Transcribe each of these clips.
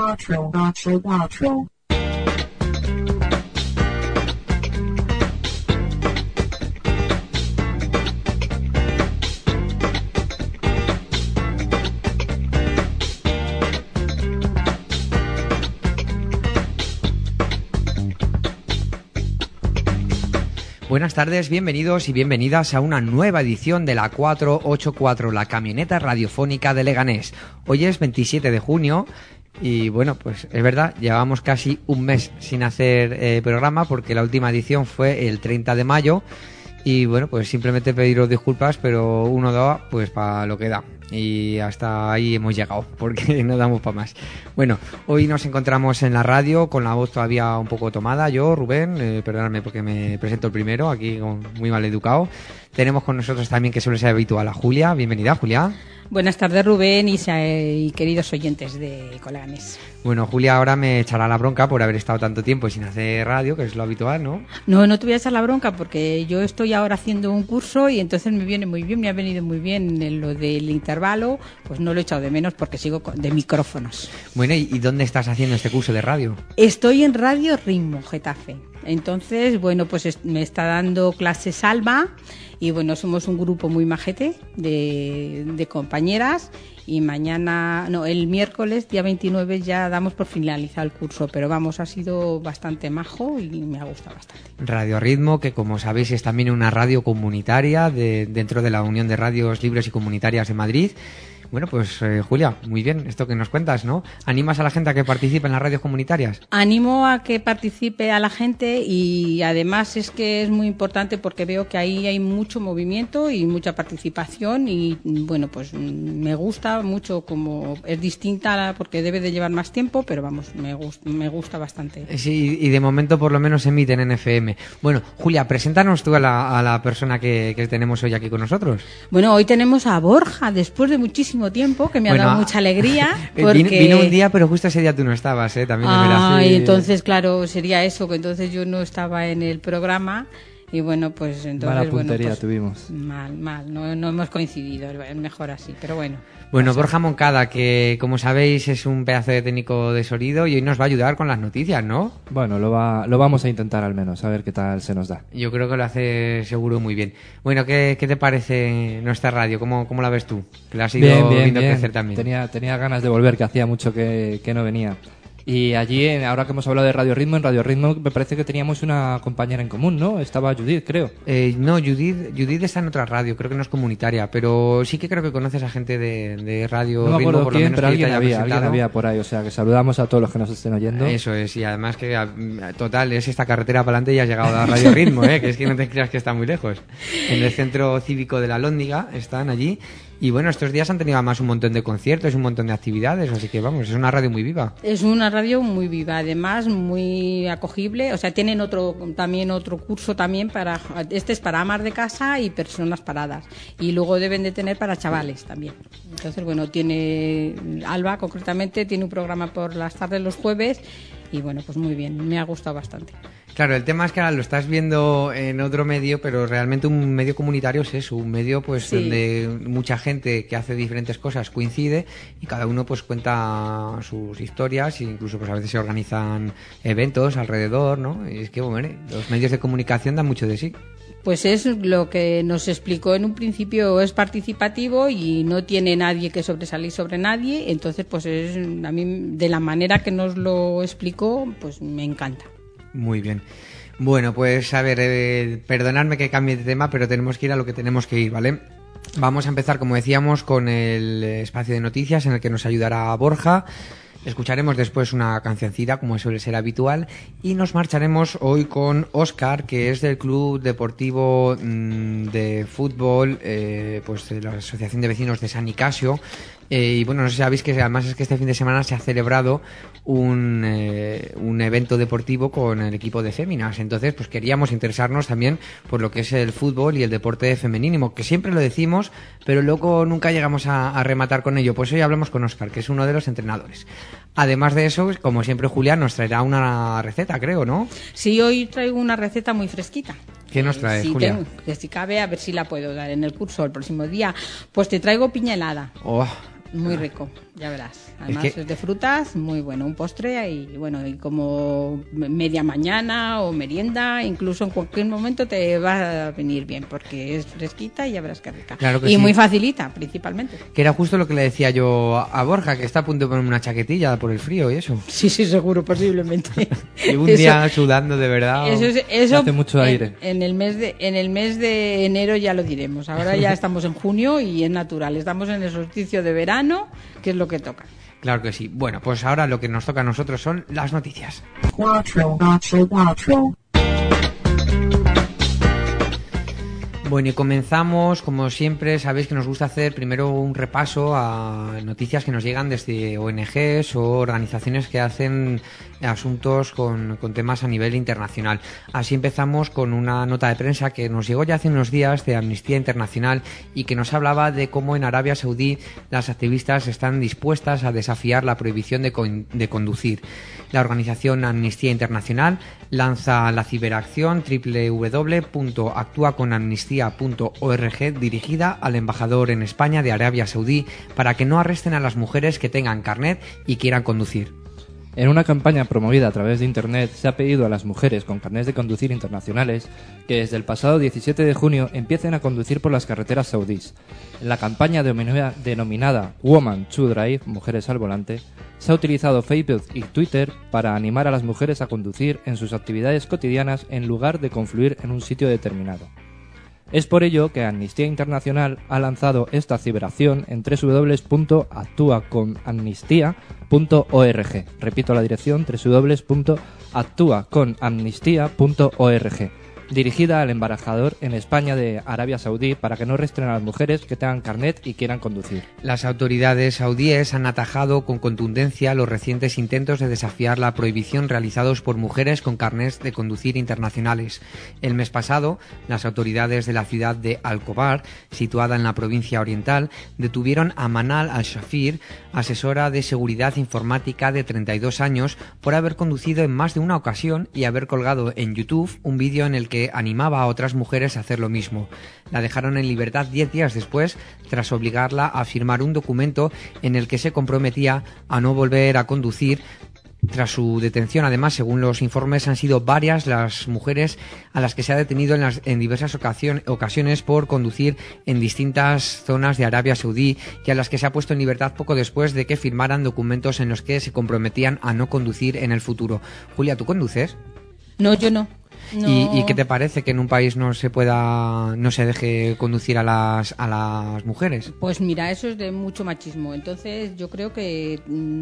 Cuatro. Buenas tardes, bienvenidos y bienvenidas a una nueva edición de la 484, la camioneta radiofónica de Leganés. Hoy es 27 de junio y bueno, pues es verdad, llevamos casi un mes sin hacer programa porque la última edición fue el 30 de mayo y bueno, pues simplemente pediros disculpas, pero uno da pues para lo que da. Y hasta ahí hemos llegado, porque no damos para más. Bueno, hoy nos encontramos en la radio con la voz todavía un poco tomada. Yo, Rubén, perdóname porque me presento el primero, aquí muy mal educado. Tenemos con nosotros también, que suele ser habitual, a Julia. Bienvenida, Julia. Buenas tardes, Rubén y queridos oyentes de Leganés. Bueno, Julia ahora me echará la bronca por haber estado tanto tiempo sin hacer radio, que es lo habitual, ¿no? No te voy a echar la bronca porque yo estoy ahora haciendo un curso y entonces me viene muy bien, me ha venido muy bien en lo del intervalo, pues no lo he echado de menos porque sigo de micrófonos. Bueno, ¿y dónde estás haciendo este curso de radio? Estoy en Radio Ritmo, Getafe. Entonces, bueno, pues me está dando clases Alba y bueno, somos un grupo muy majete de compañeras y el miércoles, día 29, ya damos por finalizado el curso, pero vamos, ha sido bastante majo y me ha gustado bastante. Radio Ritmo, que como sabéis es también una radio comunitaria dentro de la Unión de Radios Libres y Comunitarias de Madrid. Bueno, pues Julia, muy bien esto que nos cuentas, ¿no? ¿Animas a la gente a que participe en las radios comunitarias? Animo a que participe a la gente y además es que es muy importante porque veo que ahí hay mucho movimiento y mucha participación y bueno, pues me gusta mucho, como es distinta porque debe de llevar más tiempo, pero vamos, me gusta bastante. Sí, y de momento por lo menos emiten en FM. Bueno, Julia, preséntanos tú a la persona que tenemos hoy aquí con nosotros. Bueno, hoy tenemos a Borja, después de muchísimo tiempo, que me ha dado mucha alegría porque... vino un día, pero justo ese día tú no estabas, también es verdad. Y entonces claro, sería eso, que entonces yo no estaba en el programa y bueno, pues entonces... Mala puntería pues, tuvimos. Mal, no hemos coincidido, es mejor así, pero bueno. Bueno, Borja Moncada, que como sabéis es un pedazo de técnico de sonido y hoy nos va a ayudar con las noticias, ¿no? Bueno, lo vamos a intentar al menos, a ver qué tal se nos da. Yo creo que lo hace seguro muy bien. Bueno, ¿qué te parece nuestra radio? ¿Cómo la ves tú? Que la has ido viendo crecer también. Tenía ganas de volver, que hacía mucho que no venía. Y allí, ahora que hemos hablado de Radio Ritmo, en Radio Ritmo me parece que teníamos una compañera en común, ¿no? Estaba Judith, creo. No, Judith está en otra radio, creo que no es comunitaria, pero sí que creo que conoces a gente de Radio Ritmo. No me acuerdo por quién, lo menos, pero alguien había por ahí, o sea que saludamos a todos los que nos estén oyendo. Eso es, y además que total, es esta carretera para adelante y has llegado a Radio Ritmo, que es que no te creas que está muy lejos. En el Centro Cívico de la Lóndiga están allí. Y bueno, estos días han tenido además un montón de conciertos, un montón de actividades, así que vamos, es una radio muy viva. Es una radio muy viva, además muy acogible, o sea, tienen otro curso también este es para amas de casa y personas paradas, y luego deben de tener para chavales también. Entonces, bueno, Alba concretamente tiene un programa por las tardes los jueves y bueno, pues muy bien, me ha gustado bastante. Claro, el tema es que ahora lo estás viendo en otro medio, pero realmente un medio comunitario es eso, un medio pues sí, donde mucha gente que hace diferentes cosas coincide y cada uno pues cuenta sus historias e incluso pues a veces se organizan eventos alrededor, ¿no? Y es que bueno, los medios de comunicación dan mucho de sí. Pues es lo que nos explicó en un principio, es participativo y no tiene nadie que sobresalir sobre nadie, entonces pues a mí de la manera que nos lo explicó pues me encanta. Muy bien. Bueno, pues a ver, perdonadme que cambie de tema, pero tenemos que ir a lo que tenemos que ir, ¿vale? Vamos a empezar, como decíamos, con el espacio de noticias en el que nos ayudará Borja. Escucharemos después una cancioncita, como suele ser habitual, y nos marcharemos hoy con Óscar, que es del Club Deportivo de Fútbol, pues de la Asociación de Vecinos de San Nicasio. Y bueno, no sé si sabéis que además es que este fin de semana se ha celebrado un evento deportivo con el equipo de féminas. Entonces, pues queríamos interesarnos también por lo que es el fútbol y el deporte femenino, que siempre lo decimos, pero luego nunca llegamos a rematar con ello. Pues hoy hablamos con Óscar, que es uno de los entrenadores. Además de eso, como siempre, Julián nos traerá una receta, creo, ¿no? Sí, hoy traigo una receta muy fresquita. ¿Qué nos traes, Julia? Que si cabe, a ver si la puedo dar en el curso el próximo día. Pues te traigo piña helada. Oh, Muy rico, ya verás. Además Es que- es de frutas, muy bueno. Un postre y bueno, y como media mañana o merienda, incluso en cualquier momento te va a venir bien porque es fresquita y ya verás qué rica. Claro que y sí. muy facilita, principalmente. Que era justo lo que le decía yo a Borja, que está a punto de ponerme una chaquetilla por el frío y eso. Sí, seguro, posiblemente. Y un Eso- día sudando de verdad. Eso Hace mucho aire. En el mes de enero ya lo diremos. Ahora ya estamos en junio y es natural. Estamos en el solsticio de verano, que es lo que toca. Claro que sí. Bueno, pues ahora lo que nos toca a nosotros son las noticias. Cuatro. Bueno, y comenzamos, como siempre, sabéis que nos gusta hacer primero un repaso a noticias que nos llegan desde ONGs o organizaciones que hacen asuntos con temas a nivel internacional. Así empezamos con una nota de prensa que nos llegó ya hace unos días de Amnistía Internacional y que nos hablaba de cómo en Arabia Saudí las activistas están dispuestas a desafiar la prohibición de conducir. La organización Amnistía Internacional lanza la ciberacción www.actuaconamnistía.org dirigida al embajador en España de Arabia Saudí para que no arresten a las mujeres que tengan carnet y quieran conducir. En una campaña promovida a través de Internet se ha pedido a las mujeres con carnés de conducir internacionales que desde el pasado 17 de junio empiecen a conducir por las carreteras saudíes. En la campaña denominada Woman to Drive, Mujeres al Volante, se ha utilizado Facebook y Twitter para animar a las mujeres a conducir en sus actividades cotidianas en lugar de confluir en un sitio determinado. Es por ello que Amnistía Internacional ha lanzado esta ciberacción en www.actuaconamnistía.org. Repito la dirección, www.actuaconamnistía.org. Dirigida al embajador en España de Arabia Saudí para que no arresten a las mujeres que tengan carnet y quieran conducir. Las autoridades saudíes han atajado con contundencia los recientes intentos de desafiar la prohibición realizados por mujeres con carnés de conducir internacionales. El mes pasado, las autoridades de la ciudad de Al-Khobar, situada en la provincia oriental, detuvieron a Manal Al-Shafir, asesora de seguridad informática de 32 años, por haber conducido en más de una ocasión y haber colgado en YouTube un vídeo en el que animaba a otras mujeres a hacer lo mismo. La dejaron en libertad 10 días después, tras obligarla a firmar un documento en el que se comprometía a no volver a conducir. Tras su detención, además, según los informes, han sido varias las mujeres a las que se ha detenido en diversas ocasiones por conducir en distintas zonas de Arabia Saudí y a las que se ha puesto en libertad poco después de que firmaran documentos en los que se comprometían a no conducir en el futuro. Julia, ¿tú conduces? No, yo no. No. ¿Y qué te parece que en un país no se deje conducir a las mujeres? Pues mira, eso es de mucho machismo. Entonces yo creo que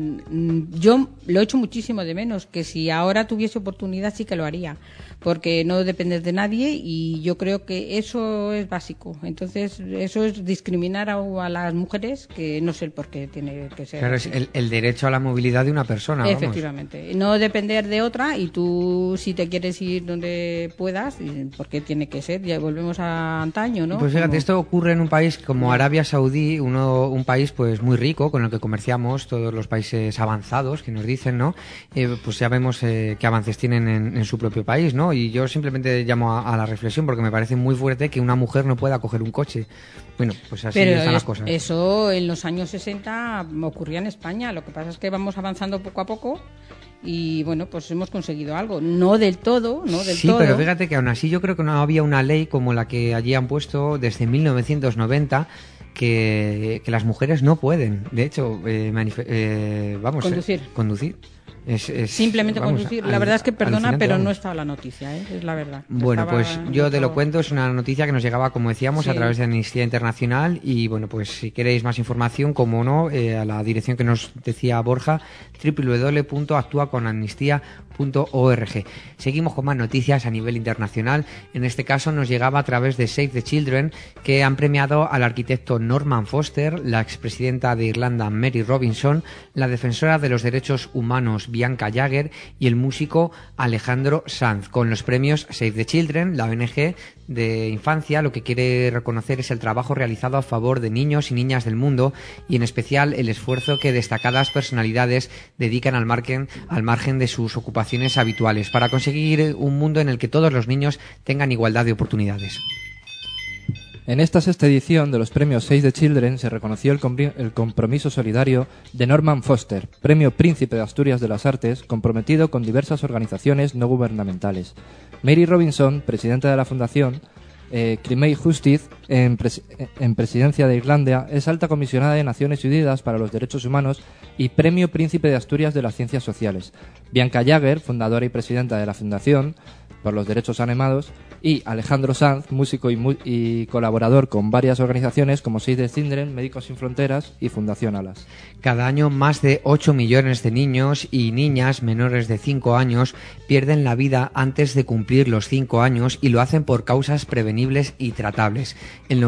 yo lo echo muchísimo de menos, que si ahora tuviese oportunidad sí que lo haría, porque no dependes de nadie y yo creo que eso es básico. Entonces eso es discriminar a las mujeres, que no sé el por qué tiene que ser. Claro, así. es el derecho a la movilidad de una persona. Vamos. Efectivamente, no depender de otra y tú si te quieres ir donde puedas, porque tiene que ser, ya volvemos a antaño, ¿no? Pues fíjate, Como- esto ocurre en un país como Arabia Saudí, un país pues muy rico, con el que comerciamos todos los países avanzados, que nos dicen, ¿no? Pues ya vemos qué avances tienen en su propio país, ¿no? Y yo simplemente llamo a la reflexión porque me parece muy fuerte que una mujer no pueda coger un coche. Bueno, pues así Pero están las cosas. eso en los años 60 ocurría en España. Lo que pasa es que vamos avanzando poco a poco y bueno, pues hemos conseguido algo. No del todo, no del Sí, todo. pero fíjate que aún así yo creo que no había una ley como la que allí han puesto desde 1990 que las mujeres no pueden, de hecho, Conducir. conducir. Simplemente vamos, conducir. La verdad es que perdona, alucinante, pero vamos. no estaba la noticia, ¿eh? Es la verdad. Bueno, Estaba pues yo te lo mucho- cuento, es una noticia que nos llegaba, como decíamos, a Sí. través de Amnistía Internacional y bueno, pues si queréis más información, como no, a la dirección que nos decía Borja, www.actuaconamnistía.org. Seguimos con más noticias a nivel internacional. En este caso nos llegaba a través de Save the Children, que han premiado al arquitecto Norman Foster, la expresidenta de Irlanda Mary Robinson, la defensora de los derechos humanos Bianca Jagger y el músico Alejandro Sanz. Con los premios Save the Children, la ONG de infancia lo que quiere reconocer es el trabajo realizado a favor de niños y niñas del mundo y en especial el esfuerzo que destacadas personalidades dedican al margen de sus ocupaciones habituales para conseguir un mundo en el que todos los niños tengan igualdad de oportunidades. En esta sexta edición de los premios Save the Children se reconoció el compromiso solidario de Norman Foster, Premio Príncipe de Asturias de las Artes, comprometido con diversas organizaciones no gubernamentales. Mary Robinson, presidenta de la Fundación Crimea Justice, en presidencia de Irlanda, es alta comisionada de Naciones Unidas para los Derechos Humanos y Premio Príncipe de Asturias de las Ciencias Sociales. Bianca Jagger, fundadora y presidenta de la Fundación por los Derechos Animados, y Alejandro Sanz, músico y colaborador con varias organizaciones como Save the Children, Médicos Sin Fronteras y Fundación Alas. Cada año más de 8 millones de niños y niñas menores de 5 años pierden la vida antes de cumplir los 5 años y lo hacen por causas prevenibles y tratables. El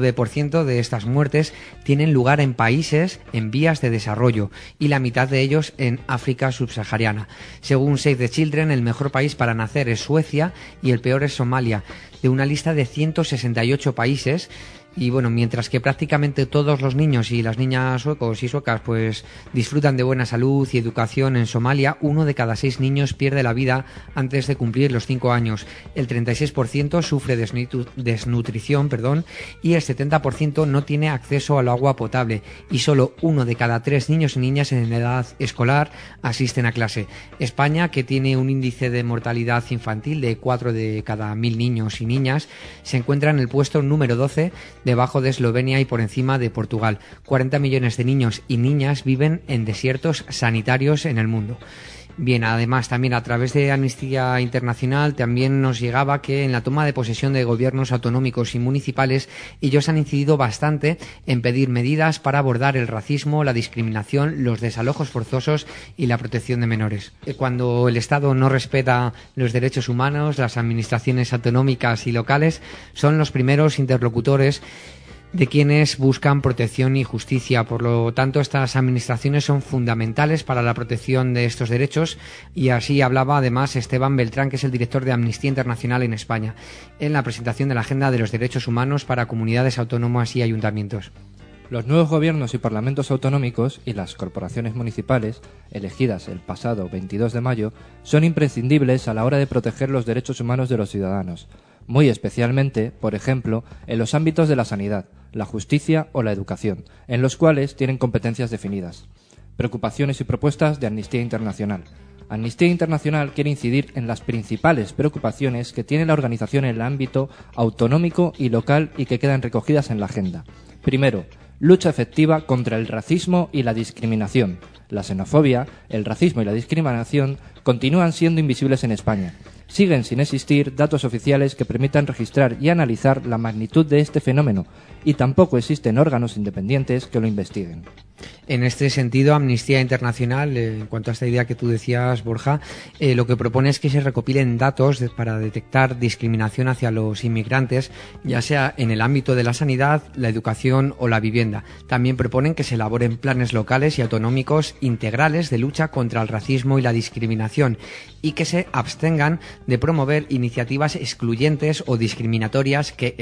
99% de estas muertes tienen lugar en países en vías de desarrollo y la mitad de ellos en África subsahariana. Según Save the Children, el mejor país para nacer es Suecia y el peor es Somalia, de una lista de 168 países. Y bueno, mientras que prácticamente todos los niños y las niñas suecos y suecas pues disfrutan de buena salud y educación, en Somalia 1 de cada 6 niños pierde la vida antes de cumplir los 5 años. El 36% sufre desnutrición, y el 70% no tiene acceso al agua potable y solo 1 de cada 3 niños y niñas en edad escolar asisten a clase. España, que tiene un índice de mortalidad infantil de 4 de cada 1000 niños y niñas, se encuentra en el puesto número 12, debajo de Eslovenia y por encima de Portugal. 40 millones de niños y niñas viven en desiertos sanitarios en el mundo. Bien, además también a través de Amnistía Internacional también nos llegaba que en la toma de posesión de gobiernos autonómicos y municipales ellos han incidido bastante en pedir medidas para abordar el racismo, la discriminación, los desalojos forzosos y la protección de menores. Cuando el Estado no respeta los derechos humanos, las administraciones autonómicas y locales son los primeros interlocutores de quienes buscan protección y justicia. Por lo tanto, estas administraciones son fundamentales para la protección de estos derechos, y así hablaba además Esteban Beltrán, que es el director de Amnistía Internacional en España, en la presentación de la Agenda de los Derechos Humanos para comunidades autónomas y ayuntamientos. Los nuevos gobiernos y parlamentos autonómicos y las corporaciones municipales, elegidas el pasado 22 de mayo, son imprescindibles a la hora de proteger los derechos humanos de los ciudadanos, muy especialmente, por ejemplo, en los ámbitos de la sanidad, la justicia o la educación, en los cuales tienen competencias definidas. Preocupaciones y propuestas de Amnistía Internacional. Amnistía Internacional quiere incidir en las principales preocupaciones que tiene la organización en el ámbito autonómico y local y que quedan recogidas en la agenda. Primero, lucha efectiva contra el racismo y la discriminación. La xenofobia, el racismo y la discriminación continúan siendo invisibles en España. Siguen sin existir datos oficiales que permitan registrar y analizar la magnitud de este fenómeno, y tampoco existen órganos independientes que lo investiguen. En este sentido, Amnistía Internacional, en cuanto a esta idea que tú decías, Borja, lo que propone es que se recopilen datos para detectar discriminación hacia los inmigrantes, ya sea en el ámbito de la sanidad, la educación o la vivienda. También proponen que se elaboren planes locales y autonómicos integrales de lucha contra el racismo y la discriminación, y que se abstengan de promover iniciativas excluyentes o discriminatorias que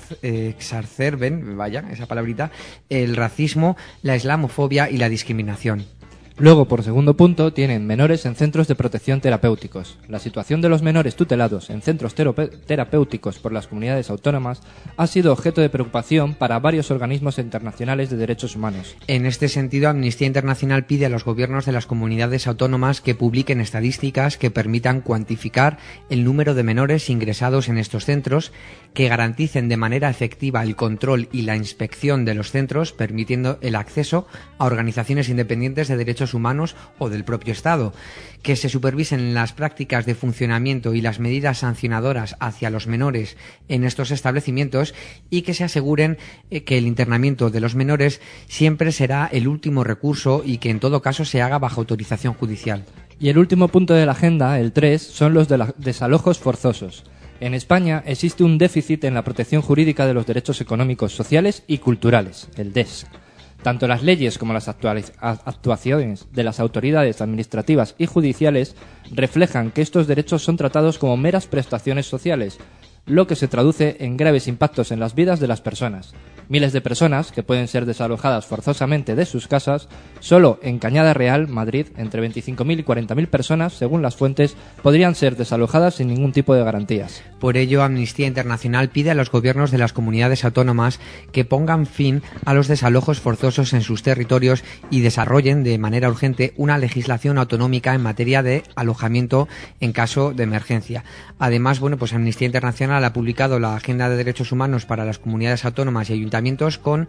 exacerben, esa palabrita, el racismo, la islamofobia y la discriminación. Luego, por segundo punto, tienen menores en centros de protección terapéuticos. La situación de los menores tutelados en centros terapéuticos por las comunidades autónomas ha sido objeto de preocupación para varios organismos internacionales de derechos humanos. En este sentido, Amnistía Internacional pide a los gobiernos de las comunidades autónomas que publiquen estadísticas que permitan cuantificar el número de menores ingresados en estos centros, que garanticen de manera efectiva el control y la inspección de los centros, permitiendo el acceso a organizaciones independientes de derechos humanos o del propio Estado, que se supervisen las prácticas de funcionamiento y las medidas sancionadoras hacia los menores en estos establecimientos, y que se aseguren que el internamiento de los menores siempre será el último recurso y que en todo caso se haga bajo autorización judicial. Y el último punto de la agenda, el 3, son los de desalojos forzosos. En España existe un déficit en la protección jurídica de los derechos económicos, sociales y culturales, el DES. Tanto las leyes como las actuaciones de las autoridades administrativas y judiciales reflejan que estos derechos son tratados como meras prestaciones sociales, lo que se traduce en graves impactos en las vidas de las personas. Miles de personas que pueden ser desalojadas forzosamente de sus casas. Solo en Cañada Real, Madrid, entre 25.000 y 40.000 personas, según las fuentes, podrían ser desalojadas sin ningún tipo de garantías. Por ello, Amnistía Internacional pide a los gobiernos de las comunidades autónomas que pongan fin a los desalojos forzosos en sus territorios y desarrollen de manera urgente una legislación autonómica en materia de alojamiento en caso de emergencia. Además, pues Amnistía Internacional ha publicado la Agenda de Derechos Humanos para las comunidades autónomas y ayuntamientos con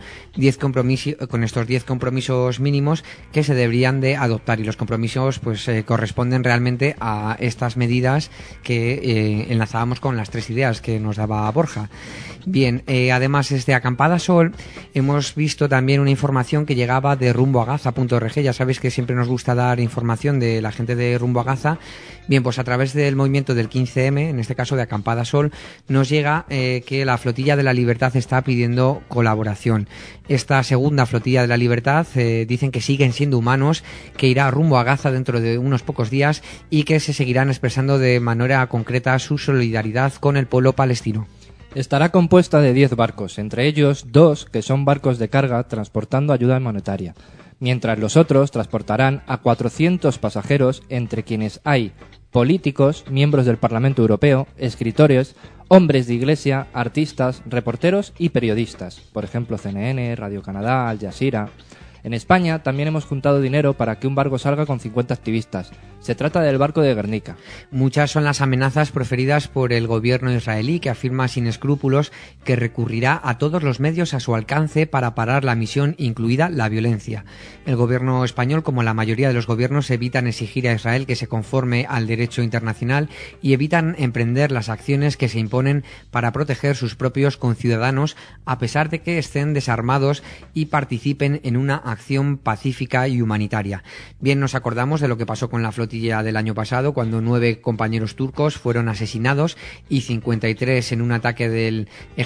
estos 10 compromisos mínimos que se deberían de adoptar, y los compromisos corresponden realmente a estas medidas que enlazábamos con las 3 ideas que nos daba Borja. Bien, además desde Acampada Sol hemos visto también una información que llegaba de rumboagaza.org. Ya sabéis que siempre nos gusta dar información de la gente de Rumbo a Gaza. Bien, pues a través del movimiento del 15M, en este caso de Acampada Sol, nos llega que la Flotilla de la Libertad está pidiendo colaboración. Esta segunda Flotilla de la Libertad dicen que siguen siendo humanos, que irá rumbo a Gaza dentro de unos pocos días y que se seguirán expresando de manera concreta su solidaridad con el pueblo palestino. Estará compuesta de 10 barcos, entre ellos 2 que son barcos de carga transportando ayuda monetaria, mientras los otros transportarán a 400 pasajeros, entre quienes hay políticos, miembros del Parlamento Europeo, escritores, hombres de iglesia, artistas, reporteros y periodistas, por ejemplo CNN, Radio Canadá, Al Jazeera. En España también hemos juntado dinero para que un barco salga con 50 activistas. Se trata del barco de Guernica. Muchas son las amenazas proferidas por el gobierno israelí, que afirma sin escrúpulos que recurrirá a todos los medios a su alcance para parar la misión, incluida la violencia. El gobierno español, como la mayoría de los gobiernos, evitan exigir a Israel que se conforme al derecho internacional y evitan emprender las acciones que se imponen para proteger sus propios conciudadanos, a pesar de que estén desarmados y participen en una acción pacífica y humanitaria. Bien, nos acordamos de lo que pasó con la flotilla del año pasado, cuando 9 compañeros turcos fueron asesinados y 53 en un ataque del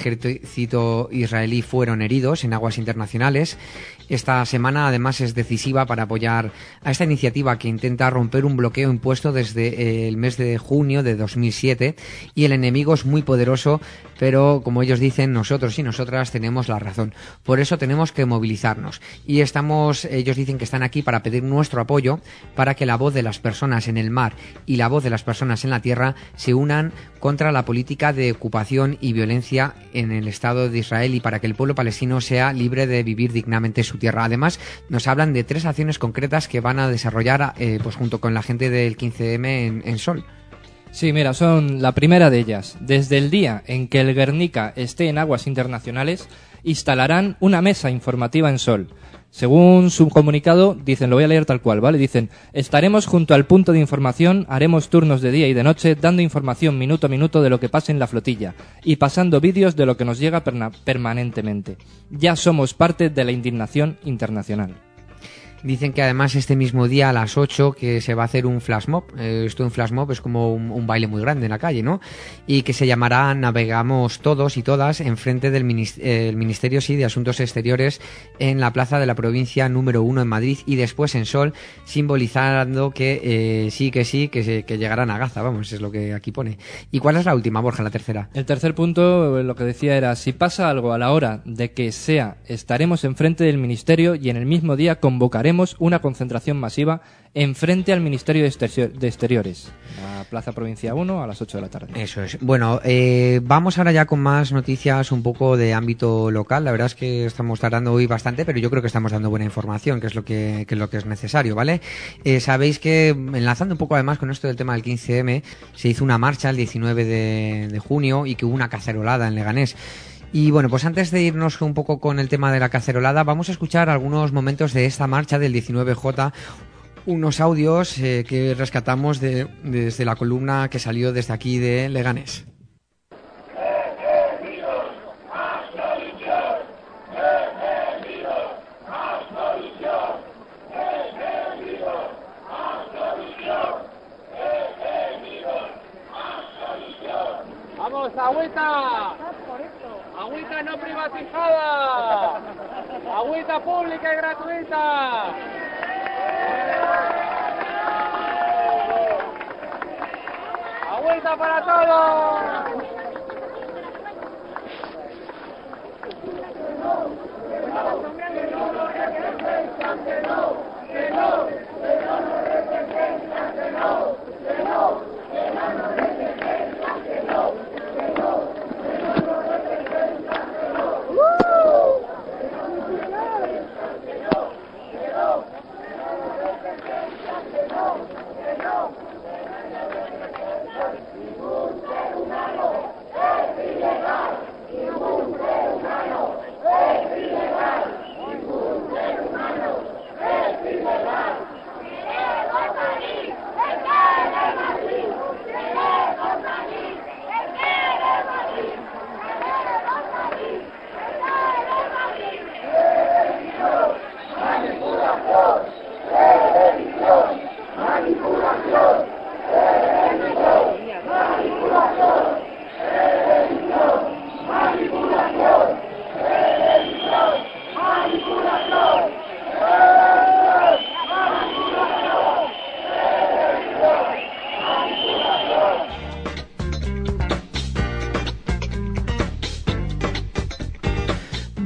ejército israelí fueron heridos en aguas internacionales. Esta semana además es decisiva para apoyar a esta iniciativa que intenta romper un bloqueo impuesto desde el mes de junio de 2007, y el enemigo es muy poderoso, pero como ellos dicen, nosotros y nosotras tenemos la razón. Por eso tenemos que movilizarnos, y ellos dicen que están aquí para pedir nuestro apoyo para que la voz de las personas en el mar y la voz de las personas en la tierra se unan contra la política de ocupación y violencia en el Estado de Israel, y para que el pueblo palestino sea libre de vivir dignamente su tierra. Además, nos hablan de 3 acciones concretas que van a desarrollar junto con la gente del 15M en Sol. Sí, mira, son la primera de ellas. Desde el día en que el Guernica esté en aguas internacionales, instalarán una mesa informativa en Sol. Según su comunicado, dicen, lo voy a leer tal cual, ¿vale? Dicen: estaremos junto al punto de información, haremos turnos de día y de noche, dando información minuto a minuto de lo que pasa en la flotilla y pasando vídeos de lo que nos llega permanentemente. Ya somos parte de la indignación internacional. Dicen que además este mismo día a las 8 que se va a hacer un flash mob. Un flash mob es como un baile muy grande en la calle, ¿no? Y que se llamará Navegamos Todos y Todas, enfrente del Ministerio de Asuntos Exteriores, en la plaza de la provincia número 1 en Madrid, y después en Sol, simbolizando que que llegarán a Gaza. Vamos, es lo que aquí pone. ¿Y cuál es la última, Borja, la tercera? El tercer punto, lo que decía era: si pasa algo a la hora de que sea, estaremos enfrente del Ministerio y en el mismo día convocaremos una concentración masiva enfrente al Ministerio de Exteriores, la Plaza Provincia 1, a las 8 de la tarde. Eso es. Bueno, vamos ahora ya con más noticias un poco de ámbito local. La verdad es que estamos tardando hoy bastante, pero yo creo que estamos dando buena información, que es lo que es necesario, ¿vale? Sabéis que, enlazando un poco además con esto del tema del 15M, se hizo una marcha el 19 de junio y que hubo una cacerolada en Leganés. Y bueno, pues antes de irnos un poco con el tema de la cacerolada, vamos a escuchar algunos momentos de esta marcha del 19J, unos audios que rescatamos desde la columna que salió desde aquí de Leganés. ¡Vamos, agüita! ¡Agüita no privatizada! ¡Agüita pública y gratuita! ¡Agüita para todos!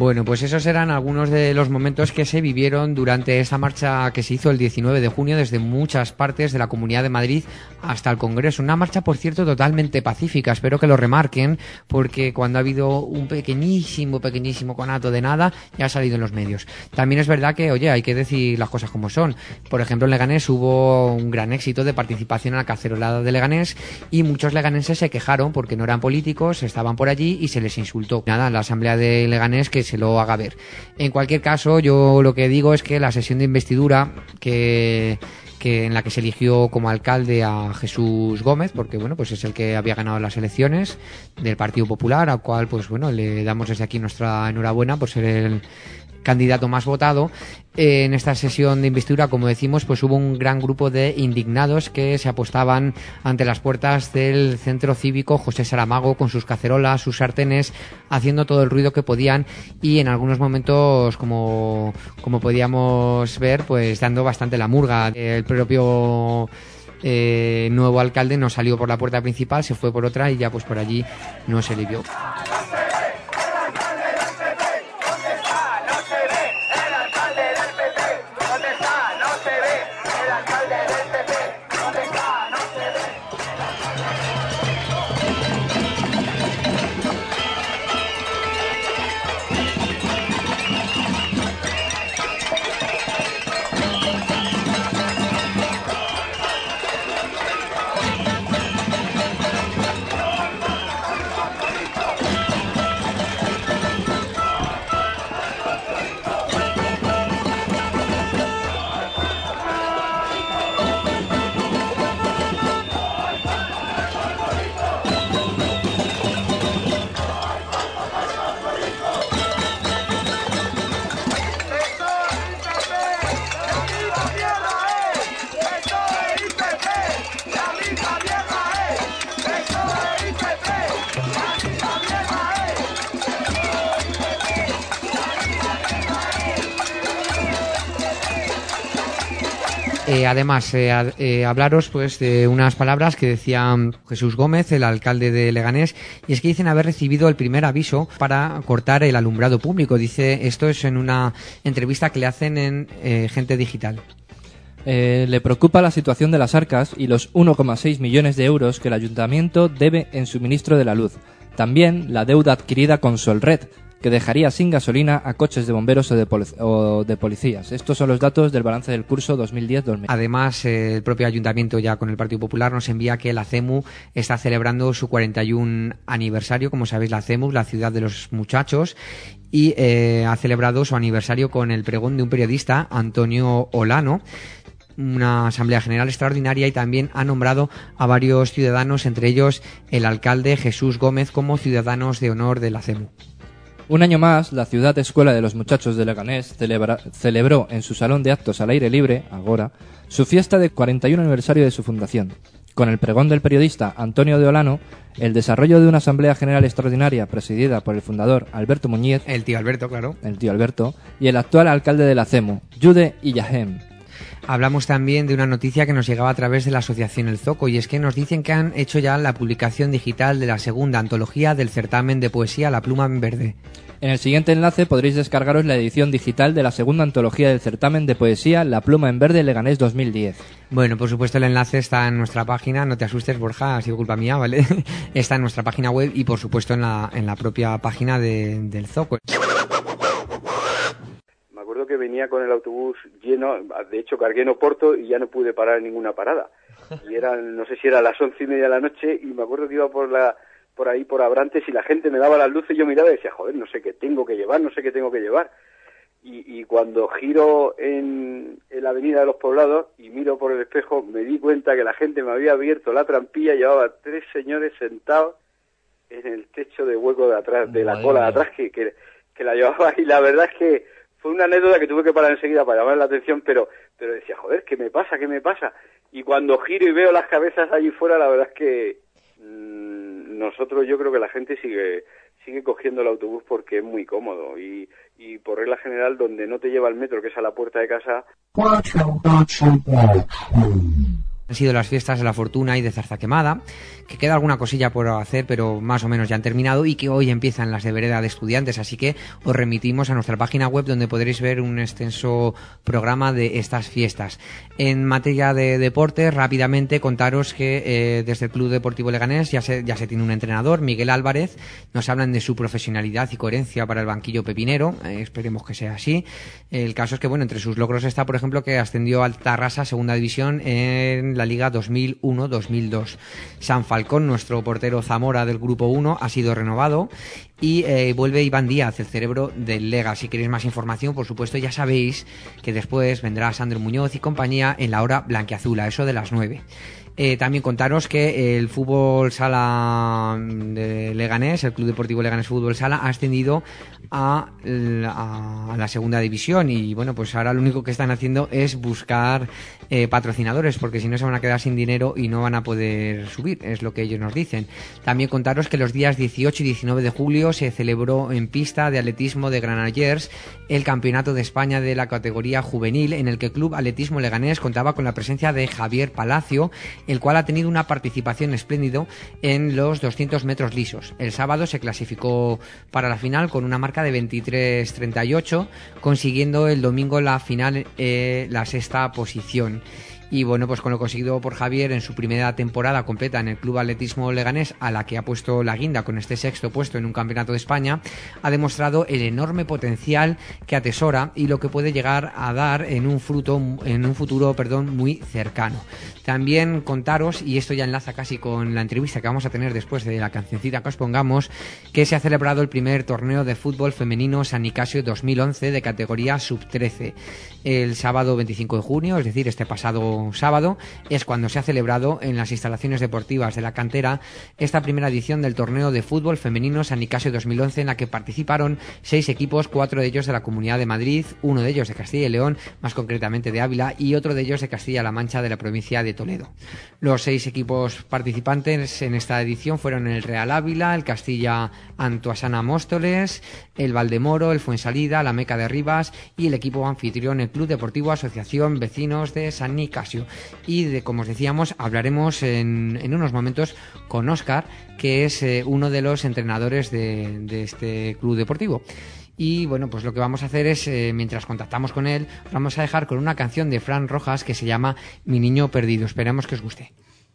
Bueno, pues esos eran algunos de los momentos que se vivieron durante esta marcha que se hizo el 19 de junio desde muchas partes de la Comunidad de Madrid hasta el Congreso. Una marcha, por cierto, totalmente pacífica. Espero que lo remarquen, porque cuando ha habido un pequeñísimo conato de nada, ya ha salido en los medios. También es verdad que, oye, hay que decir las cosas como son. Por ejemplo, en Leganés hubo un gran éxito de participación en la cacerolada de Leganés y muchos leganenses se quejaron porque no eran políticos, estaban por allí y se les insultó. Nada, la Asamblea de Leganés que se lo haga ver. En cualquier caso, yo lo que digo es que la sesión de investidura que en la que se eligió como alcalde a Jesús Gómez, porque bueno, pues es el que había ganado las elecciones del Partido Popular, al cual pues bueno, le damos desde aquí nuestra enhorabuena por ser el candidato más votado. En esta sesión de investidura, como decimos, pues hubo un gran grupo de indignados que se apostaban ante las puertas del centro cívico José Saramago con sus cacerolas, sus sartenes, haciendo todo el ruido que podían y en algunos momentos, como podíamos ver, pues dando bastante la murga. El propio nuevo alcalde no salió por la puerta principal, se fue por otra y ya pues por allí no se le vio. Además, hablaros pues de unas palabras que decía Jesús Gómez, el alcalde de Leganés, y es que dicen haber recibido el primer aviso para cortar el alumbrado público. Dice, esto es en una entrevista que le hacen en Gente Digital. Le preocupa la situación de las arcas y los 1,6 millones de euros que el ayuntamiento debe en suministro de la luz. También la deuda adquirida con Solred, que dejaría sin gasolina a coches de bomberos o de policías. Estos son los datos del balance del curso 2010-2011. Además, el propio ayuntamiento, ya con el Partido Popular, nos envía que la CEMU está celebrando su 41 aniversario. Como sabéis, la CEMU, la ciudad de los muchachos, y ha celebrado su aniversario con el pregón de un periodista, Antonio Olano, una asamblea general extraordinaria, y también ha nombrado a varios ciudadanos, entre ellos el alcalde Jesús Gómez, como ciudadanos de honor de la CEMU. Un año más, la ciudad escuela de los muchachos de Leganés celebró en su salón de actos al aire libre, Agora, su fiesta de 41 aniversario de su fundación. Con el pregón del periodista Antonio de Olano, el desarrollo de una asamblea general extraordinaria presidida por el fundador Alberto Muñiz, el tío Alberto, claro, y el actual alcalde de la CEMU, Jude Illahem. Hablamos también de una noticia que nos llegaba a través de la asociación El Zoco, y es que nos dicen que han hecho ya la publicación digital de la segunda antología del certamen de poesía La Pluma en Verde. En el siguiente enlace podréis descargaros la edición digital de la segunda antología del certamen de poesía La Pluma en Verde Leganés 2010. Bueno, por supuesto el enlace está en nuestra página, no te asustes, Borja, ha sido culpa mía, ¿vale? Está en nuestra página web y por supuesto en la propia página del Zoco. Que venía con el autobús lleno, de hecho cargué en Oporto y ya no pude parar en ninguna parada, y eran, no sé si era las 11:30 de la noche, y me acuerdo que iba por ahí por Abrantes y la gente me daba las luces y yo miraba y decía, joder, no sé qué tengo que llevar, y cuando giro en la avenida de los Poblados y miro por el espejo, me di cuenta que la gente me había abierto la trampilla y llevaba 3 señores sentados en el techo de hueco de atrás, de la cola de atrás, que la llevaba, y la verdad es que fue una anécdota que tuve que parar enseguida para llamar la atención, pero decía, joder, ¿qué me pasa? Y cuando giro y veo las cabezas allí fuera, la verdad es que yo creo que la gente sigue cogiendo el autobús porque es muy cómodo, y por regla general, donde no te lleva el metro, que es a la puerta de casa. Han sido las fiestas de la Fortuna y de Zarzaquemada, que queda alguna cosilla por hacer, pero más o menos ya han terminado, y que hoy empiezan las de Vereda de Estudiantes, así que os remitimos a nuestra página web donde podréis ver un extenso programa de estas fiestas. En materia de deportes, rápidamente contaros que desde el Club Deportivo Leganés ya se tiene un entrenador, Miguel Álvarez. Nos hablan de su profesionalidad y coherencia para el banquillo pepinero, esperemos que sea así. El caso es que, bueno, entre sus logros está, por ejemplo, que ascendió al Tarrasa Segunda División en la Liga 2001-2002. San Falcón, nuestro portero Zamora del Grupo 1, ha sido renovado, y vuelve Iván Díaz, el cerebro del Lega. Si queréis más información, por supuesto, ya sabéis que después vendrá Sandro Muñoz y compañía en la hora blanquiazul, a eso de las 9. También contaros que el fútbol sala de Leganés, el Club Deportivo Leganés Fútbol Sala, ha ascendido a la segunda división, y bueno, pues ahora lo único que están haciendo es buscar patrocinadores, porque si no se van a quedar sin dinero y no van a poder subir, es lo que ellos nos dicen. También contaros que los días 18 y 19 de julio se celebró en pista de atletismo de Granollers el Campeonato de España de la categoría juvenil, en el que el Club Atletismo Leganés contaba con la presencia de Javier Palacio, el cual ha tenido una participación espléndida en los 200 metros lisos. El sábado se clasificó para la final con una marca de 23:38, consiguiendo el domingo la final la sexta posición. Y bueno, pues con lo conseguido por Javier en su primera temporada completa en el Club Atletismo Leganés, a la que ha puesto la guinda con este sexto puesto en un campeonato de España, ha demostrado el enorme potencial que atesora y lo que puede llegar a dar en un futuro muy cercano. También contaros, y esto ya enlaza casi con la entrevista que vamos a tener después de la cancioncita que os pongamos, que se ha celebrado el primer torneo de fútbol femenino San Nicasio 2011 de categoría sub-13. El sábado 25 de junio, es decir, este pasado sábado, es cuando se ha celebrado en las instalaciones deportivas de la cantera esta primera edición del torneo de fútbol femenino San Nicasio 2011, en la que participaron 6 equipos, 4 de ellos de la Comunidad de Madrid, 1 de ellos de Castilla y León, más concretamente de Ávila, y otro de ellos de Castilla-La Mancha, de la provincia de Toledo. Los 6 equipos participantes en esta edición fueron el Real Ávila, el Castilla Antoasana Móstoles, el Valdemoro, el Fuensalida, la Meca de Rivas y el equipo anfitrión, el Club Deportivo Asociación Vecinos de San Nicasio. Y como os decíamos, hablaremos en unos momentos con Óscar, que es uno de los entrenadores de este club deportivo. Y bueno, pues lo que vamos a hacer es, mientras contactamos con él, vamos a dejar con una canción de Fran Rojas que se llama Mi niño perdido. Esperamos que os guste.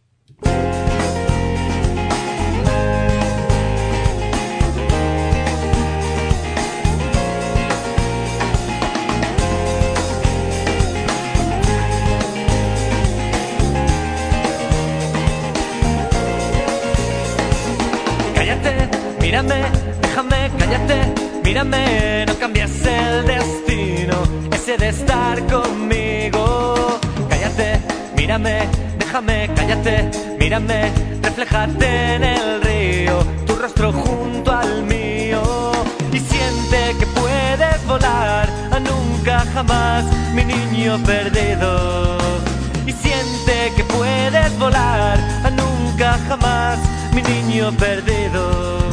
Mírame, déjame, cállate, mírame, no cambies el destino, ese de estar conmigo. Cállate, mírame, déjame, cállate, mírame, refléjate en el río, tu rostro junto al mío. Y siente que puedes volar a nunca jamás, mi niño perdido. Y siente que puedes volar a nunca jamás, mi niño perdido.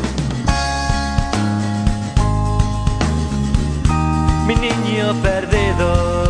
Mi niño perdido.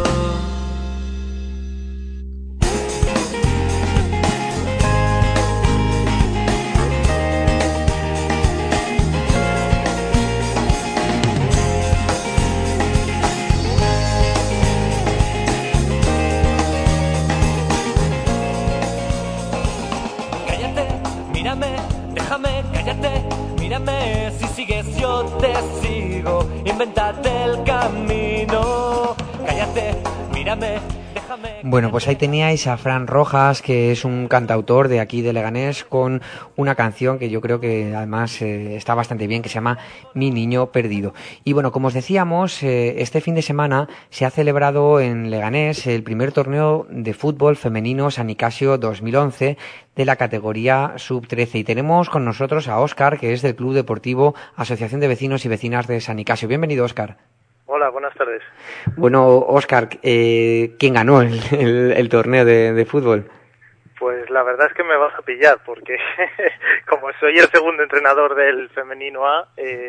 Cállate, mírame, déjame, cállate, mírame, si sigues yo te sigo, invéntate el camino. Cállate, mírame, déjame. Bueno, pues ahí teníais a Fran Rojas, que es un cantautor de aquí de Leganés, con una canción que yo creo que además está bastante bien, que se llama Mi niño perdido. Y bueno, como os decíamos, este fin de semana se ha celebrado en Leganés el primer torneo de fútbol femenino San Nicasio 2011 de la categoría sub-13. Y tenemos con nosotros a Óscar, que es del Club Deportivo Asociación de Vecinos y Vecinas de San Nicasio. Bienvenido, Óscar. Hola, buenas tardes. Bueno, Óscar, ¿quién ganó el torneo de fútbol? Pues la verdad es que me vas a pillar porque como soy el segundo entrenador del femenino A,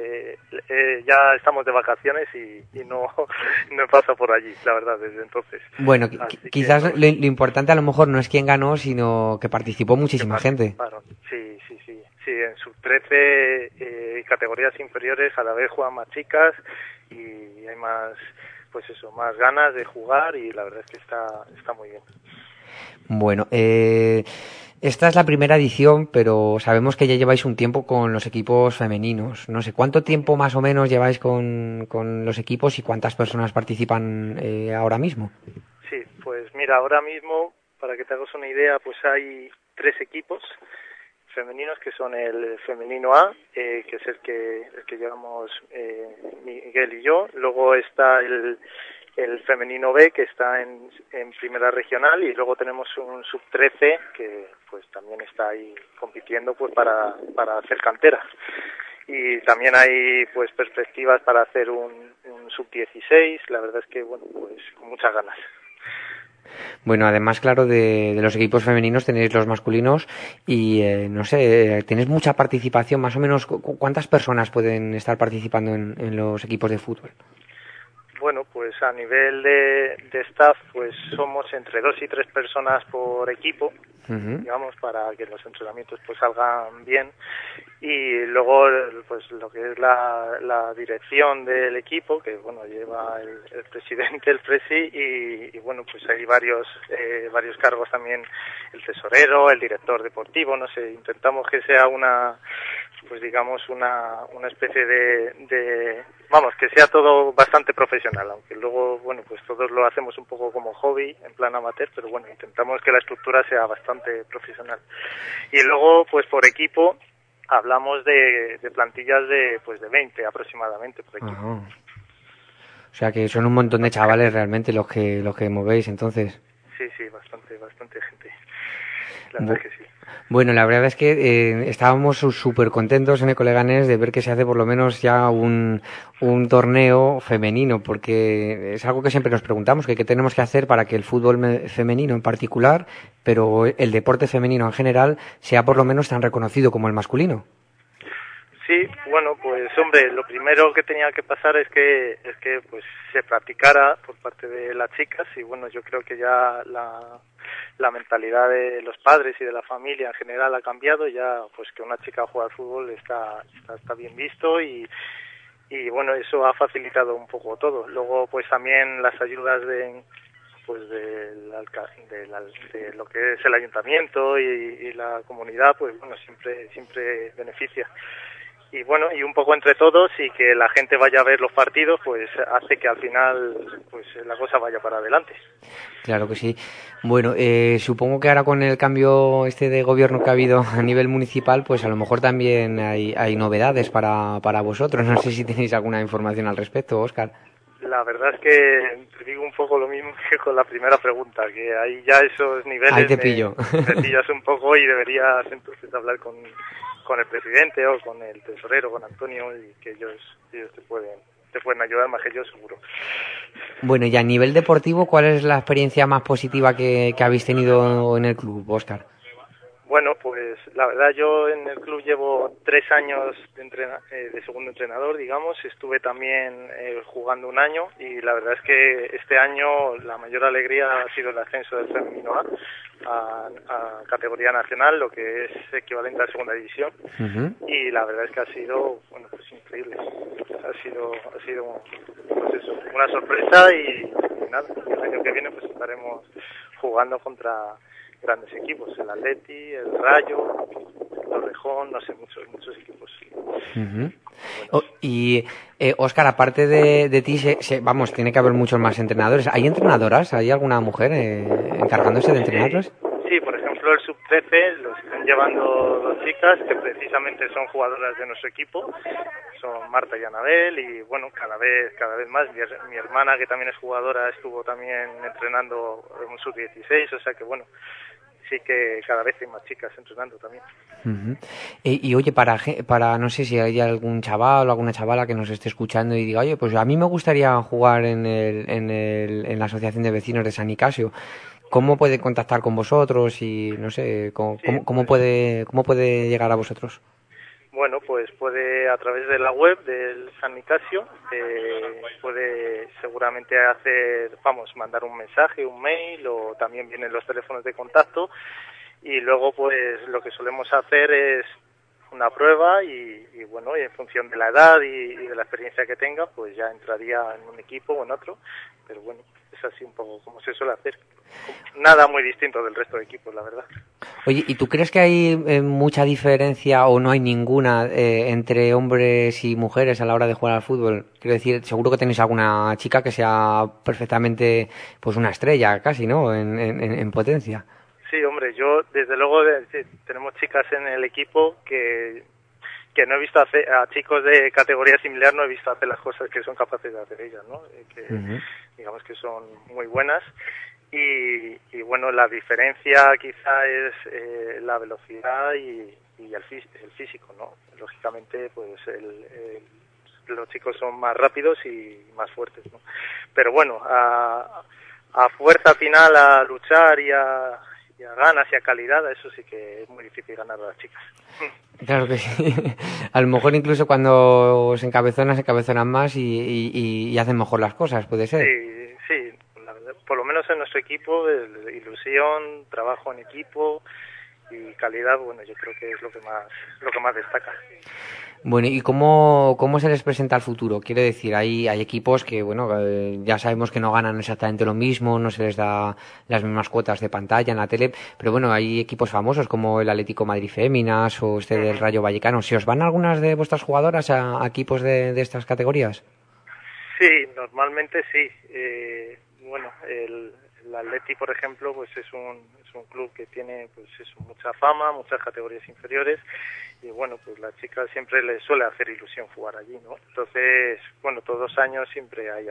ya estamos de vacaciones y no he pasado por allí, la verdad, desde entonces. Bueno, quizás que, lo importante a lo mejor no es quién ganó, sino que participó muchísima gente. Sí, en sub-13 categorías inferiores cada vez juegan más chicas y hay más, pues eso, más ganas de jugar y la verdad es que está muy bien. Bueno, esta es la primera edición, pero sabemos que ya lleváis un tiempo con los equipos femeninos. No sé, ¿cuánto tiempo más o menos lleváis con los equipos y cuántas personas participan ahora mismo? Sí, pues mira, ahora mismo, para que te hagas una idea, pues hay 3 equipos femeninos que son el femenino A, que es el que llevamos Miguel y yo. Luego está el femenino B, que está en primera regional, y luego tenemos un sub-13 que pues también está ahí compitiendo pues para hacer cantera. Y también hay pues perspectivas para hacer un sub-16, la verdad es que bueno, pues con muchas ganas. Bueno, además, claro, de los equipos femeninos tenéis los masculinos y, no sé, tenéis mucha participación. Más o menos, ¿cuántas personas pueden estar participando en los equipos de fútbol? Bueno, pues a nivel de staff, pues somos entre 2 y 3 personas por equipo, digamos, para que los entrenamientos pues salgan bien. Y luego, pues lo que es la dirección del equipo, que bueno, lleva el presidente, el presi, y bueno, pues hay varios cargos también, el tesorero, el director deportivo, no sé, intentamos que sea pues digamos una especie de vamos, que sea todo bastante profesional, aunque luego, bueno, pues todos lo hacemos un poco como hobby, en plan amateur, pero bueno, intentamos que la estructura sea bastante profesional. Y luego, pues por equipo, hablamos de plantillas de 20 aproximadamente por equipo. Ajá. O sea que son un montón de chavales realmente los que movéis, entonces. Sí, bastante gente. La verdad que sí. Bueno, la verdad es que estábamos súper contentos en Ecoleganés de ver que se hace por lo menos ya un torneo femenino, porque es algo que siempre nos preguntamos, que qué tenemos que hacer para que el fútbol femenino en particular, pero el deporte femenino en general, sea por lo menos tan reconocido como el masculino. Sí, bueno, pues hombre, lo primero que tenía que pasar es que pues se practicara por parte de las chicas y bueno, yo creo que ya la mentalidad de los padres y de la familia en general ha cambiado, ya pues que una chica juega al fútbol está bien visto y bueno, eso ha facilitado un poco todo. Luego pues también las ayudas de lo que es el ayuntamiento y la comunidad, pues bueno, siempre beneficia. Y bueno, y un poco entre todos y que la gente vaya a ver los partidos, pues hace que al final pues la cosa vaya para adelante. Claro que sí. Bueno, supongo que ahora con el cambio de gobierno que ha habido a nivel municipal, pues a lo mejor también hay novedades para vosotros. No sé si tenéis alguna información al respecto, Óscar. La verdad es que te digo un poco lo mismo que con la primera pregunta, que ahí ya esos niveles ahí te pillo. Me pillas un poco y deberías entonces hablar con el presidente o con el tesorero, con Antonio, y que ellos te pueden ayudar más que yo, seguro. Bueno, y a nivel deportivo, ¿cuál es la experiencia más positiva que habéis tenido en el club, Óscar? Bueno, pues la verdad yo en el club llevo 3 años de segundo entrenador, digamos. Estuve también jugando un año y la verdad es que este año la mayor alegría ha sido el ascenso del femenino a categoría nacional, lo que es equivalente a segunda división. Y la verdad es que ha sido, bueno, pues increíble. Ha sido pues eso, una sorpresa y nada, el año que viene pues estaremos jugando contra grandes equipos, el Atleti, el Rayo, el Torrejón, no sé, muchos equipos. Bueno. Y Óscar, aparte de ti, vamos, tiene que haber muchos más entrenadores. ¿Hay entrenadoras? ¿Hay alguna mujer encargándose de entrenarlos? Sí, por ejemplo, el sub-13 lo están llevando 2 chicas que precisamente son jugadoras de nuestro equipo, son Marta y Anabel, y bueno, cada vez más. Mi hermana, que también es jugadora, estuvo también entrenando en un sub-16, o sea que bueno, sí que cada vez hay más chicas entrenando también. Y oye, para no sé si hay algún chaval o alguna chavala que nos esté escuchando y diga, oye, pues a mí me gustaría jugar en la Asociación de Vecinos de San Nicasio. ¿Cómo puede contactar con vosotros y no sé, cómo puede llegar a vosotros? Bueno, pues puede a través de la web del San Nicasio, puede seguramente mandar un mensaje, un mail, o también vienen los teléfonos de contacto, y luego pues lo que solemos hacer es una prueba y bueno, y en función de la edad y de la experiencia que tenga, pues ya entraría en un equipo o en otro, pero bueno, es así un poco como se suele hacer. Nada muy distinto del resto de equipos, la verdad. Oye, ¿y tú crees que hay mucha diferencia o no hay ninguna entre hombres y mujeres a la hora de jugar al fútbol? Quiero decir, seguro que tenéis alguna chica que sea perfectamente pues una estrella casi, ¿no? En potencia. Sí, hombre, yo desde luego tenemos chicas en el equipo que no he visto hacer, a chicos de categoría similar no he visto hacer las cosas que son capaces de hacer ellas, ¿no? Digamos que son muy buenas. Y bueno, la diferencia quizá es la velocidad y el físico, ¿no? Lógicamente, pues los chicos son más rápidos y más fuertes, ¿no? Pero bueno, a fuerza final, a luchar y a ganas y a calidad, eso sí que es muy difícil ganar a las chicas. Claro que sí. A lo mejor incluso cuando se encabezonan más y hacen mejor las cosas, ¿puede ser? Sí, la verdad, por lo menos en nuestro equipo, ilusión, trabajo en equipo y calidad, bueno, yo creo que es lo que más destaca. Bueno, ¿y cómo se les presenta el futuro? Quiero decir, hay equipos que, bueno, ya sabemos que no ganan exactamente lo mismo, no se les da las mismas cuotas de pantalla en la tele, pero bueno, hay equipos famosos como el Atlético Madrid Féminas o del Rayo Vallecano. ¿Se os van algunas de vuestras jugadoras a equipos de estas categorías? Sí, normalmente sí. Bueno, el Atleti, por ejemplo, pues es un club que tiene pues mucha fama, muchas categorías inferiores, y bueno, pues la chica siempre les suele hacer ilusión jugar allí, ¿no? Entonces, bueno, todos los años siempre hay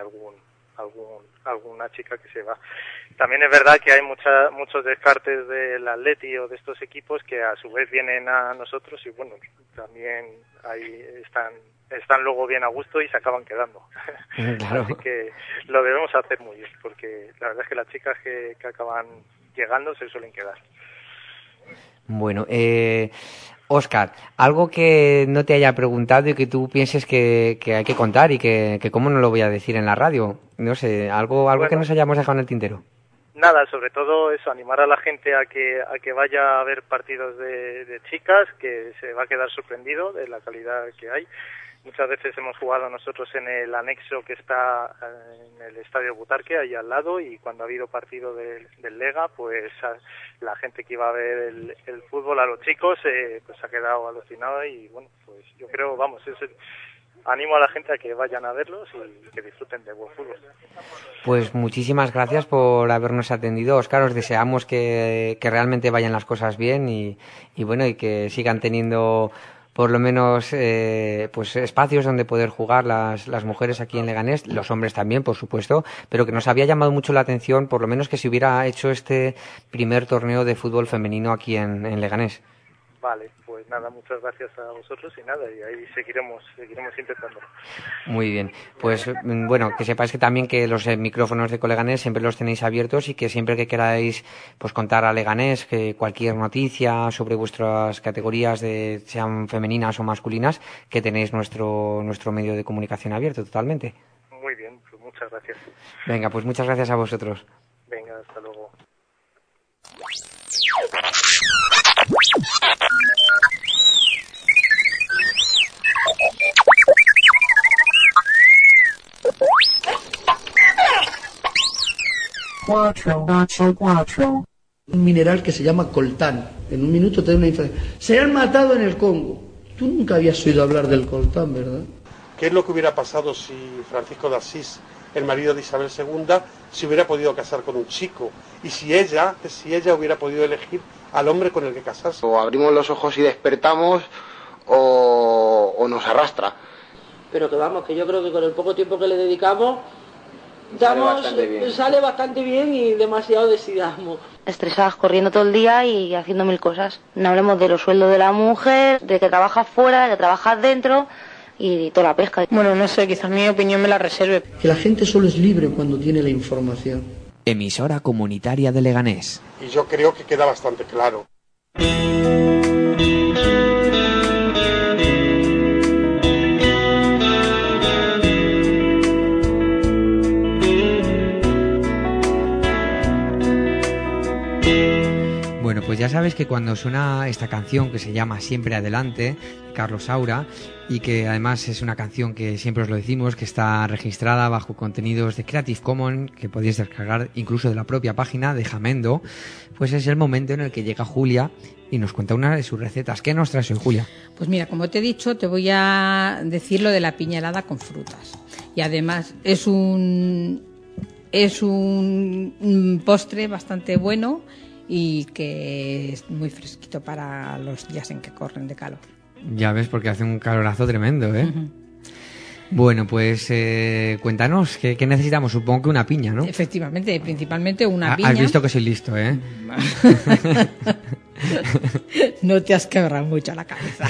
alguna chica que se va. También es verdad que hay muchos descartes del Atleti o de estos equipos que a su vez vienen a nosotros y bueno, también ahí están luego bien a gusto y se acaban quedando. Claro. Así que lo debemos hacer muy bien, porque la verdad es que las chicas que acaban llegando se suelen quedar. Bueno, Óscar, algo que no te haya preguntado y que tú pienses que hay que contar y que cómo no lo voy a decir en la radio. No sé, algo bueno, que nos hayamos dejado en el tintero. Nada, sobre todo eso, animar a la gente a que vaya a ver partidos de chicas, que se va a quedar sorprendido de la calidad que hay. Muchas veces hemos jugado nosotros en el anexo que está en el Estadio Butarque, ahí al lado, y cuando ha habido partido del Lega, pues la gente que iba a ver el fútbol, a los chicos, pues ha quedado alucinada y bueno, pues yo creo, vamos, animo a la gente a que vayan a verlos y que disfruten de buen fútbol. Pues muchísimas gracias por habernos atendido, Óscar. Os deseamos que realmente vayan las cosas bien y bueno, y que sigan teniendo por lo menos pues espacios donde poder jugar las mujeres aquí en Leganés, los hombres también, por supuesto, pero que nos había llamado mucho la atención, por lo menos que se hubiera hecho este primer torneo de fútbol femenino aquí en Leganés. Vale, pues nada, muchas gracias a vosotros y nada, y ahí seguiremos intentándolo. Muy bien, pues bueno, que sepáis que también que los micrófonos de Coleganés siempre los tenéis abiertos y que siempre que queráis pues contar a Leganés que cualquier noticia sobre vuestras categorías, sean femeninas o masculinas, que tenéis nuestro medio de comunicación abierto totalmente. Muy bien, pues muchas gracias. Venga, pues muchas gracias a vosotros. Venga, hasta luego. 484. Un mineral que se llama coltán. En un minuto te da una información. Se han matado en el Congo. Tú nunca habías oído hablar del coltán, ¿verdad? ¿Qué es lo que hubiera pasado si Francisco de Asís, el marido de Isabel II, se hubiera podido casar con un chico? Y si ella hubiera podido elegir al hombre con el que casarse. O abrimos los ojos y despertamos, o nos arrastra. Pero que vamos, que yo creo que con el poco tiempo que le dedicamos, sale bastante bien y demasiado decidamos. Estresadas corriendo todo el día y haciendo mil cosas. No hablemos de los sueldos de la mujer, de que trabajas fuera, de que trabajas dentro y toda la pesca. Bueno, no sé, quizás mi opinión me la reserve. Que la gente solo es libre cuando tiene la información. emisora comunitaria de Leganés. Y yo creo que queda bastante claro. Bueno, pues ya sabes que cuando suena esta canción que se llama Siempre Adelante, de Carlos Saura, y que además es una canción que siempre os lo decimos, que está registrada bajo contenidos de Creative Commons, que podéis descargar incluso de la propia página de Jamendo, pues es el momento en el que llega Julia y nos cuenta una de sus recetas. ¿Qué nos traes hoy, Julia? Pues mira, como te he dicho, te voy a decir lo de la piña helada con frutas. Y además es un postre bastante bueno y que es muy fresquito para los días en que corren de calor. Ya ves, porque hace un calorazo tremendo, ¿eh? Uh-huh. Bueno, pues cuéntanos, ¿qué necesitamos? Supongo que una piña, ¿no? Efectivamente, principmente una piña. Has visto que soy listo, ¿eh? No te has quebrado mucho la cabeza.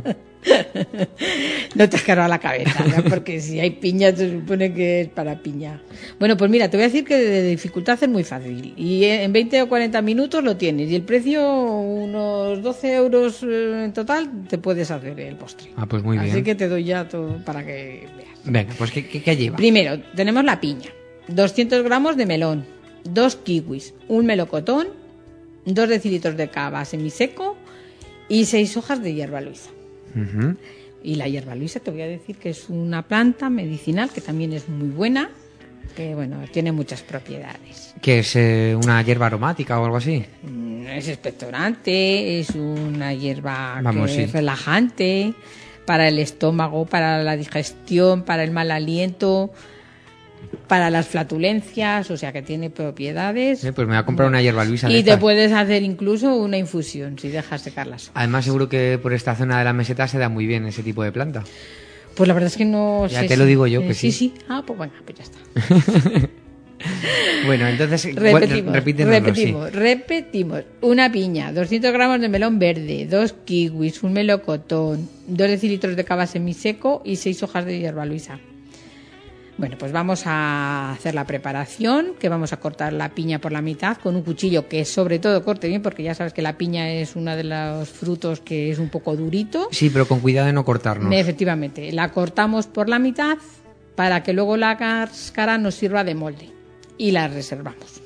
No te has quebrado la cabeza, ¿no? Porque si hay piña se supone que es para piña. Bueno, pues mira, te voy a decir que de dificultad es muy fácil. Y en 20 o 40 minutos lo tienes. Y el precio, unos 12 euros en total, te puedes hacer el postre. Ah, pues muy bien. Así que te doy ya todo para que veas. Venga, pues ¿qué lleva? Primero, tenemos la piña. 200 gramos de melón, 2 kiwis, un melocotón, 2 decilitros de cava semiseco y 6 hojas de hierba luisa. Uh-huh. Y la hierba luisa te voy a decir que es una planta medicinal que también es muy buena, que bueno, tiene muchas propiedades. ¿Que es una hierba aromática o algo así? Es expectorante, es una hierba sí. Es relajante para el estómago, para la digestión, para el mal aliento, para las flatulencias, o sea que tiene propiedades. Pues me voy a comprar una hierba luisa. Y te puedes hacer incluso una infusión si dejas secar las hojas. Además seguro que por esta zona de la meseta se da muy bien ese tipo de planta. Pues la verdad es que no ya sé. Ya te lo digo yo, que sí. Sí. Ah, pues venga, pues ya está. Bueno, entonces repetimos. Una piña, 200 gramos de melón verde, 2 kiwis, un melocotón, 2 decilitros de cava semiseco y 6 hojas de hierba luisa. Bueno, pues vamos a hacer la preparación, que vamos a cortar la piña por la mitad con un cuchillo que sobre todo corte bien, porque ya sabes que la piña es uno de los frutos que es un poco durito. Sí, pero con cuidado de no cortarnos. Efectivamente, la cortamos por la mitad para que luego la cáscara nos sirva de molde y la reservamos.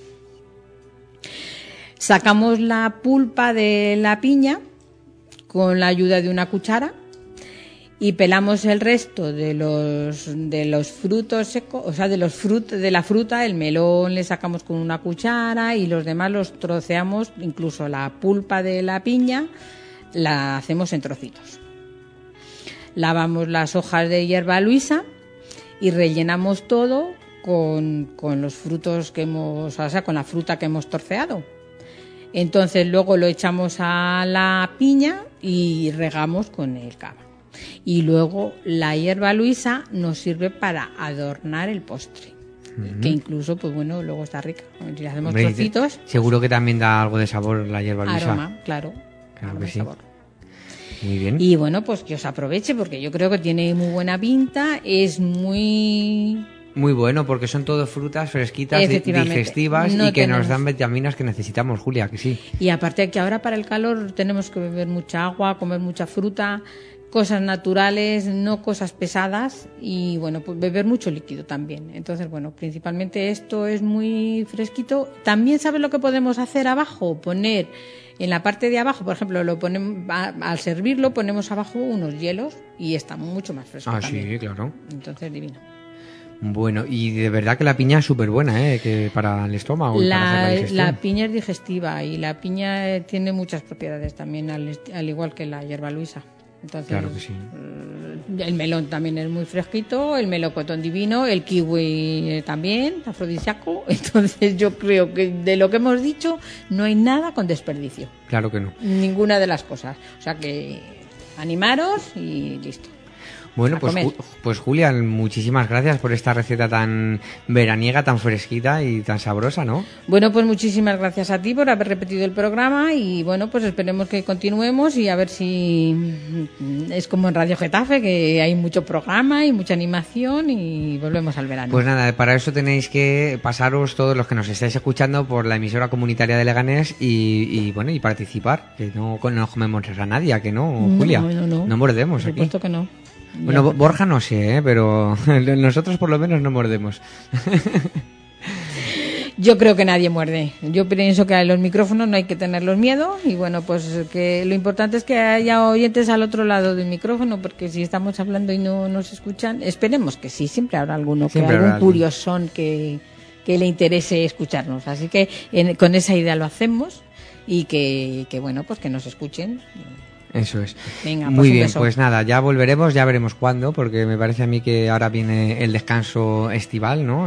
Sacamos la pulpa de la piña con la ayuda de una cuchara y pelamos el resto de los frutos secos, o sea, de la fruta, el melón le sacamos con una cuchara y los demás los troceamos, incluso la pulpa de la piña la hacemos en trocitos. Lavamos las hojas de hierba luisa y rellenamos todo con los frutos que hemos, o sea, con la fruta que hemos torceado. Entonces luego lo echamos a la piña y regamos con el cava. Y luego la hierba luisa nos sirve para adornar el postre. Uh-huh. Que incluso, pues bueno, luego está rica. Si le hacemos trocitos. Seguro que también da algo de sabor la hierba luisa. Aroma, claro. Claro que sí. Sabor. Muy bien. Y bueno, pues que os aproveche porque yo creo que tiene muy buena pinta. Es muy bueno porque son todo frutas fresquitas, digestivas y que nos dan vitaminas que necesitamos, Julia, que sí. Y aparte que ahora para el calor tenemos que beber mucha agua, comer mucha fruta, cosas naturales, no cosas pesadas y bueno, pues beber mucho líquido también. Entonces, bueno, principalmente esto es muy fresquito. También ¿sabes lo que podemos hacer abajo? Poner en la parte de abajo, por ejemplo, lo ponemos al servirlo ponemos abajo unos hielos y está mucho más fresco. También. Sí, claro. Entonces, divino. Bueno, y de verdad que la piña es súper buena, que para el estómago y para hacer la digestión. La piña es digestiva y la piña tiene muchas propiedades también, al igual que la hierba luisa. Entonces, claro que sí. El melón también es muy fresquito, el melocotón divino, el kiwi también, afrodisíaco. Entonces yo creo que de lo que hemos dicho no hay nada con desperdicio. Claro que no. Ninguna de las cosas. O sea que animaros y listo. Bueno, a pues, comer. pues Julia, muchísimas gracias por esta receta tan veraniega, tan fresquita y tan sabrosa, ¿no? Bueno, pues muchísimas gracias a ti por haber repetido el programa y bueno, pues esperemos que continuemos y a ver si es como en Radio Getafe, que hay mucho programa y mucha animación y volvemos al verano. Pues nada, para eso tenéis que pasaros todos los que nos estáis escuchando por la emisora comunitaria de Leganés y bueno, y participar, que no comemos a nadie, ¿a que no, Julia? No mordemos por aquí. supuesto que no. Bueno, Borja no sé, pero nosotros por lo menos no mordemos. Yo creo que nadie muerde. Yo pienso que a los micrófonos no hay que tenerlos miedo y bueno, pues que lo importante es que haya oyentes al otro lado del micrófono, porque si estamos hablando y no nos escuchan, esperemos que sí, siempre habrá alguno, Siempre que algún habrá alguien. curiosón que le interese escucharnos. Así que con esa idea lo hacemos y que bueno, pues que nos escuchen. Eso es. Venga, pues muy un bien, beso. pues nada, ya volveremos, ya veremos cuándo, porque me parece a mí que ahora viene el descanso estival, ¿no?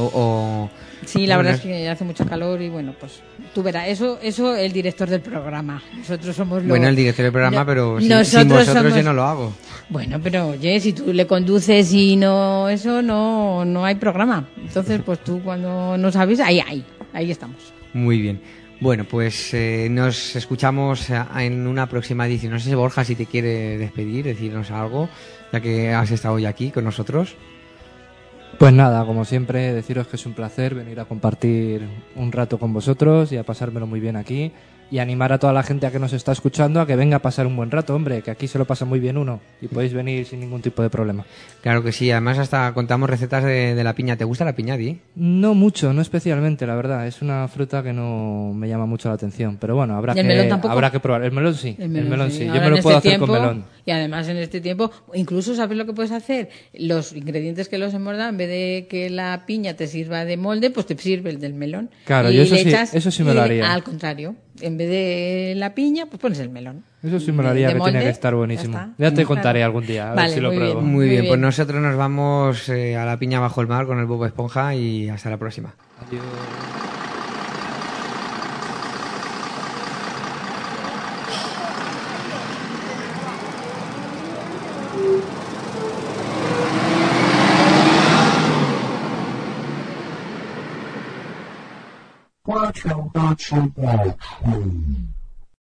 Sí, la verdad es bueno, que hace mucho calor y bueno, pues tú verás, eso el director del programa. Nosotros somos los... Bueno, el director del programa, pero sin nosotros vosotros somos- yo no lo hago. Bueno, pero oye, si tú le conduces y no no hay programa. Entonces, pues tú cuando no sabes, ahí estamos. Muy bien. Bueno, pues nos escuchamos en una próxima edición. No sé, Borja, si te quiere despedir, decirnos algo, ya que has estado hoy aquí con nosotros. Pues nada, como siempre, deciros que es un placer venir a compartir un rato con vosotros y a pasármelo muy bien aquí. Y animar a toda la gente a que nos está escuchando a que venga a pasar un buen rato, hombre, que aquí se lo pasa muy bien uno y podéis venir sin ningún tipo de problema. Claro que sí, además hasta contamos recetas de la piña. ¿Te gusta la piña, Di? No mucho, no especialmente, la verdad. Es una fruta que no me llama mucho la atención. Pero bueno, ¿Y el melón tampoco? habrá que probar. El melón sí, el melón sí. Yo Ahora me lo en puedo este hacer con tiempo, melón. Y además en este tiempo, incluso ¿sabes lo que puedes hacer? Los ingredientes que los hemos dado, en vez de que la piña te sirva de molde, pues te sirve el del melón. Claro, Y yo eso le sí- echas- eso sí me lo y haría. Al contrario, en vez de la piña, pues pones el melón. Eso sí me lo haría, De que tiene molde, que estar buenísimo. ya está. Ya te Claro. contaré algún día, a ver Vale, si lo muy pruebo. bien. Muy bien, bien. pues nosotros nos vamos a la piña bajo el mar con el Bob Esponja y hasta la próxima. Adiós. Quattro, quattro, quattro.